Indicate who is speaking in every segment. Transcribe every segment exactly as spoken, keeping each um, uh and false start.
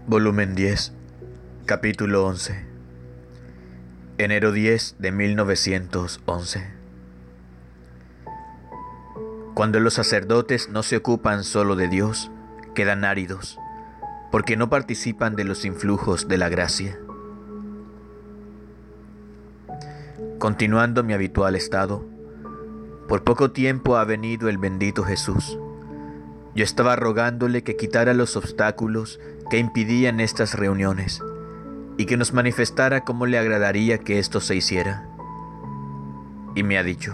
Speaker 1: Volumen diez, capítulo once. Enero diez de mil novecientos once. Cuando los sacerdotes no se ocupan solo de Dios, quedan áridos, porque no participan de los influjos de la gracia. Continuando mi habitual estado, por poco tiempo ha venido el bendito Jesús. Yo estaba rogándole que quitara los obstáculos que impidían estas reuniones y que nos manifestara cómo le agradaría que esto se hiciera. Y me ha dicho: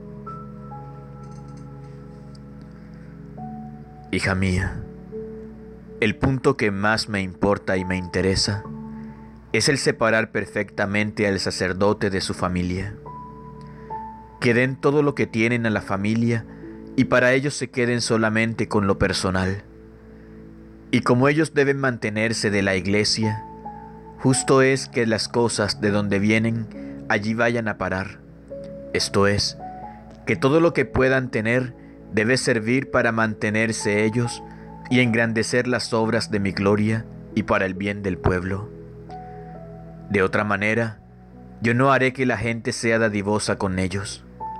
Speaker 1: hija mía, el punto que más me importa y me interesa es el separar perfectamente al sacerdote de su familia. Que den todo lo que tienen a la familia y para ellos se queden solamente con lo personal. Y como ellos deben mantenerse de la iglesia, justo es que las cosas de donde vienen allí vayan a parar. Esto es, que todo lo que puedan tener debe servir para mantenerse ellos y engrandecer las obras de mi gloria y para el bien del pueblo. De otra manera, yo no haré que la gente sea dadivosa con ellos.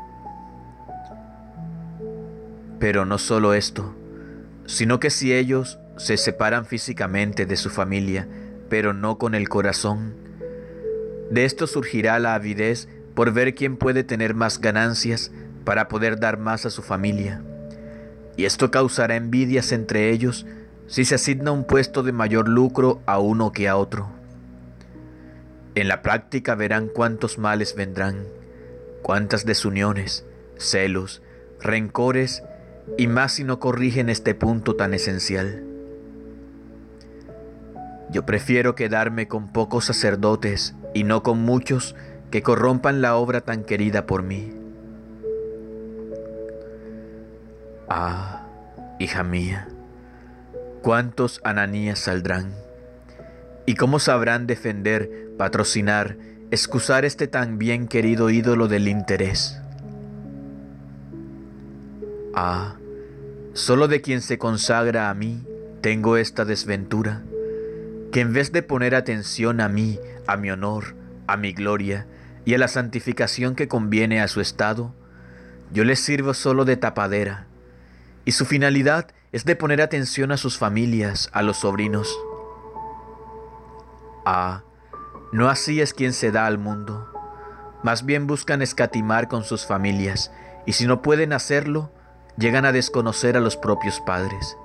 Speaker 1: Pero no solo esto, sino que si ellos se separan físicamente de su familia, pero no con el corazón, de esto surgirá la avidez por ver quién puede tener más ganancias para poder dar más a su familia. Y esto causará envidias entre ellos si se asigna un puesto de mayor lucro a uno que a otro. En la práctica verán cuántos males vendrán, cuántas desuniones, celos, rencores y más si no corrigen este punto tan esencial. Yo prefiero quedarme con pocos sacerdotes y no con muchos que corrompan la obra tan querida por mí. Ah, hija mía, cuántos Ananías saldrán, y cómo sabrán defender, patrocinar, excusar este tan bien querido ídolo del interés. Ah, solo de quien se consagra a mí tengo esta desventura, que en vez de poner atención a mí, a mi honor, a mi gloria y a la santificación que conviene a su estado, yo les sirvo solo de tapadera, y su finalidad es de poner atención a sus familias, a los sobrinos. Ah, no así es quien se da al mundo, más bien buscan escatimar con sus familias, y si no pueden hacerlo, llegan a desconocer a los propios padres.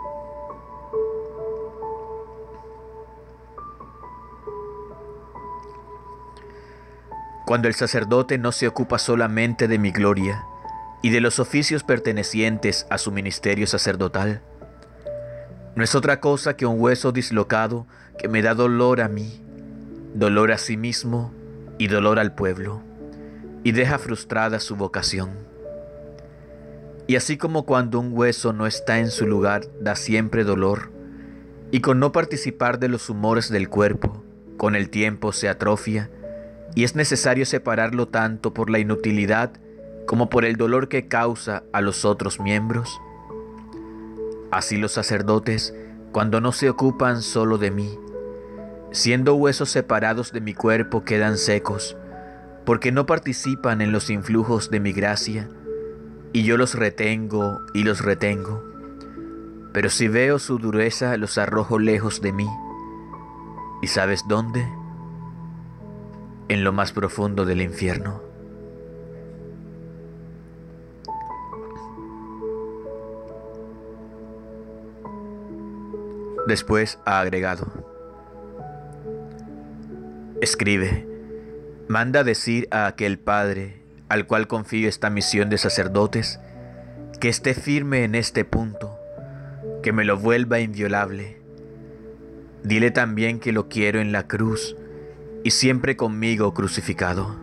Speaker 1: Cuando el sacerdote no se ocupa solamente de mi gloria y de los oficios pertenecientes a su ministerio sacerdotal, no es otra cosa que un hueso dislocado que me da dolor a mí, dolor a sí mismo y dolor al pueblo, y deja frustrada su vocación. Y así como cuando un hueso no está en su lugar da siempre dolor, y con no participar de los humores del cuerpo, con el tiempo se atrofia, y es necesario separarlo tanto por la inutilidad como por el dolor que causa a los otros miembros. Así los sacerdotes, cuando no se ocupan solo de mí, siendo huesos separados de mi cuerpo, quedan secos, porque no participan en los influjos de mi gracia, y yo los retengo y los retengo. Pero si veo su dureza, los arrojo lejos de mí. ¿Y sabes dónde? En lo más profundo del infierno. Después ha agregado: escribe, manda decir a aquel padre al cual confío esta misión de sacerdotes, que esté firme en este punto, que me lo vuelva inviolable. Dile también que lo quiero en la cruz y siempre conmigo crucificado.